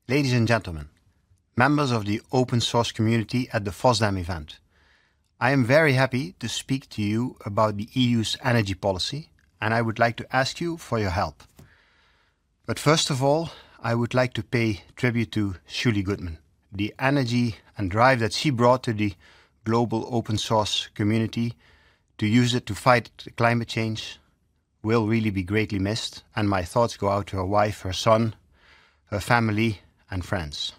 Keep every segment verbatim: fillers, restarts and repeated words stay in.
Ladies and gentlemen, members of the open source community at the FOSDEM event, I am very happy to speak to you about the E U's energy policy, and I would like to ask you for your help. But first of all, I would like to pay tribute to Julie Goodman. The energy and drive that she brought to the global open source community to use it to fight climate change will really be greatly missed, and my thoughts go out to her wife, her son, her family and friends.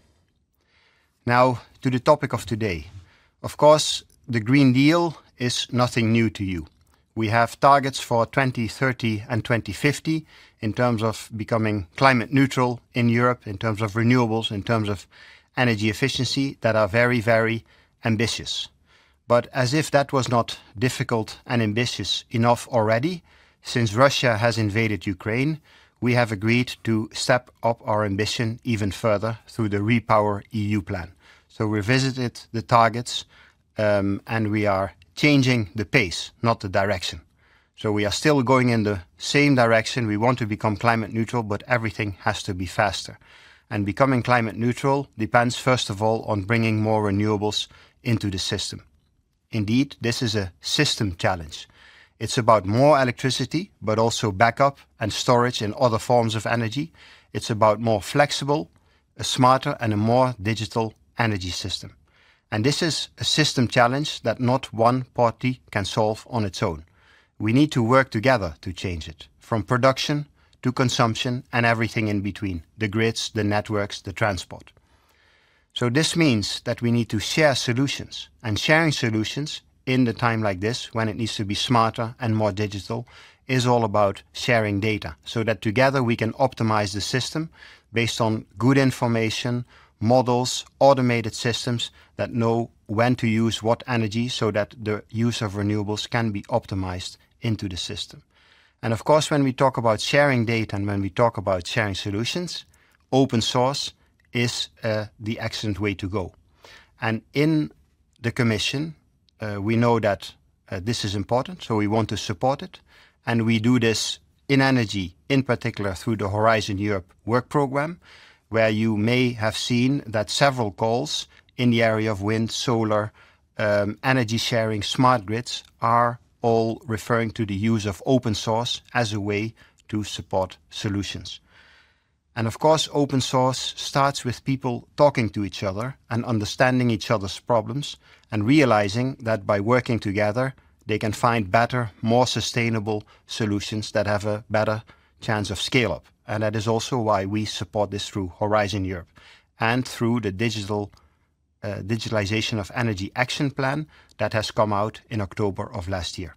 Now, to the topic of today. Of course, the Green Deal is nothing new to you. We have targets for twenty thirty and twenty fifty in terms of becoming climate neutral in Europe, in terms of renewables, in terms of energy efficiency that are very, very ambitious. But as if that was not difficult and ambitious enough already, since Russia has invaded Ukraine, we have agreed to step up our ambition even further through the Repower E U plan. So we revisited the targets um, and we are changing the pace, not the direction. So we are still going in the same direction. We want to become climate neutral, but everything has to be faster. And becoming climate neutral depends first of all on bringing more renewables into the system. Indeed, this is a system challenge. It's about more electricity, but also backup and storage in other forms of energy. It's about more flexible, a smarter and a more digital energy system. And this is a system challenge that not one party can solve on its own. We need to work together to change it, from production to consumption and everything in between, the grids, the networks, the transport. So this means that we need to share solutions, and sharing solutions in the time like this, when it needs to be smarter and more digital, is all about sharing data, so that together we can optimize the system based on good information, models, automated systems that know when to use what energy so that the use of renewables can be optimized into the system. And of course, when we talk about sharing data and when we talk about sharing solutions, open source is uh, the excellent way to go. And in the Commission, uh, we know that uh, this is important, so we want to support it. And we do this in energy, in particular through the Horizon Europe work program, where you may have seen that several calls in the area of wind, solar, um, energy sharing, smart grids are all referring to the use of open source as a way to support solutions. And of course, open source starts with people talking to each other and understanding each other's problems and realizing that by working together, they can find better, more sustainable solutions that have a better chance of scale up. And that is also why we support this through Horizon Europe and through the digital uh, digitalization of energy action plan that has come out in October of last year.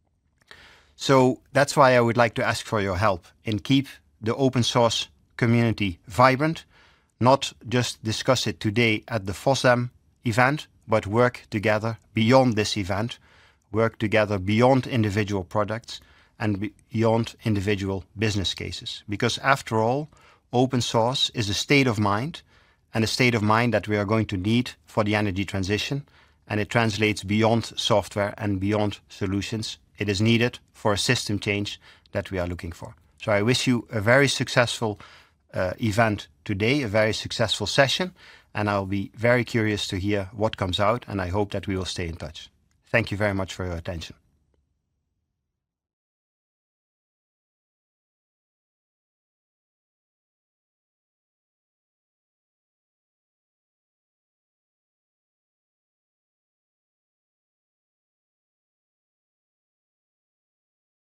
So that's why I would like to ask for your help in keep the open source community vibrant, not just discuss it today at the FOSDEM event, but work together beyond this event, work together beyond individual products and beyond individual business cases. Because after all, open source is a state of mind, and a state of mind that we are going to need for the energy transition, and it translates beyond software and beyond solutions. It is needed for a system change that we are looking for. So I wish you a very successful uh, event today, a very successful session, and I'll be very curious to hear what comes out, and I hope that we will stay in touch. Thank you very much for your attention.